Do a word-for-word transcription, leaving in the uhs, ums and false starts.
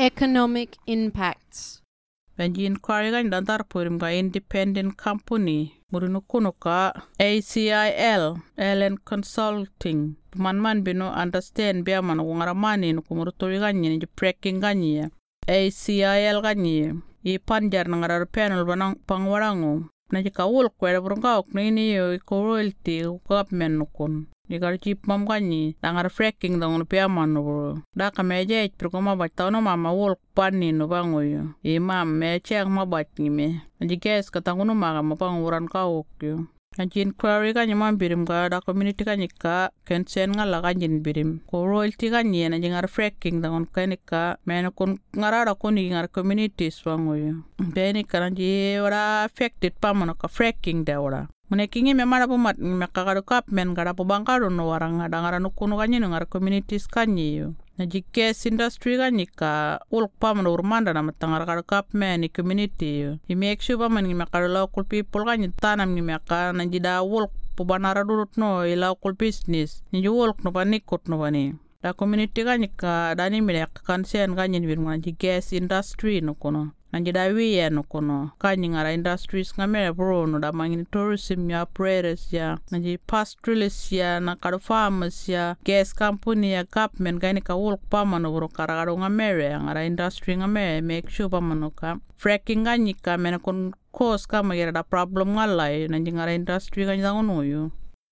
Economic impacts. Benjin kwari gan dantar purim ga independent company murinu kuno ka A C I L Allen Consulting man man bino understand bia man ngara mani no kumuru tori ganyi ni preking ganyi A C I L ganyi i panjar ngara panel banang pangwarango na jika wul kwere burunga ok ni yo ko royalty government no kun Nigar chip mam ganyi dangar fracking dong pia man no da ka meje prokoma batano mama wol panni no bangoyo e mam me chek ma batni me diges ka tanguno maga ma panguran ka okyo Anjin query ganyi mam birim ga da community ganyi ka kensen ngala ganyin birim ko royalty ganyi na jingar fracking dong kanika men kun ngarara kuni ngar communities bangoyo beni karanji ora affected pamono ka fracking da ora Mune kingi me mara pumat me kakaru kap men gara po bangkaru no warang ada ngara nukunu kanyi no ngara communities kanyi yo. Na jikes industry kanyi ka ulk paman urmanda na matangara karu kap men ni community yo. I make sure paman ngi makaru local people kanyi tanam ngi maka na jida ulk po banara durut no i local business. Nji ulk no panikut no pani. Da community kanyi ka dani mire kansen kanyi ni birunga jikes industry no kono. Nanjida wiye no kono kanyi ngara industries ngamere bro no da mangini tourism ya operators ya nanji pastoralists ya na karo farmers ya gas company ya government gani ka work pamano bro kararo ngamere ngara industry ngamere make sure pamano ka fracking ganyi ka mena kon cause ka magera da problem ngalai nanji ngara industry ganyi da ngono yo